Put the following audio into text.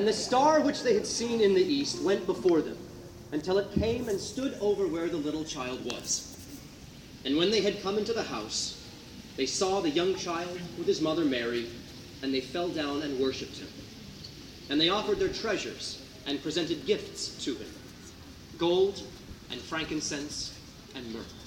And the star which they had seen in the east went before them, until it came and stood over where the little child was. And when they had come into the house, they saw the young child with his mother Mary, and they fell down and worshipped him. And they offered their treasures and presented gifts to him, gold and frankincense and myrrh.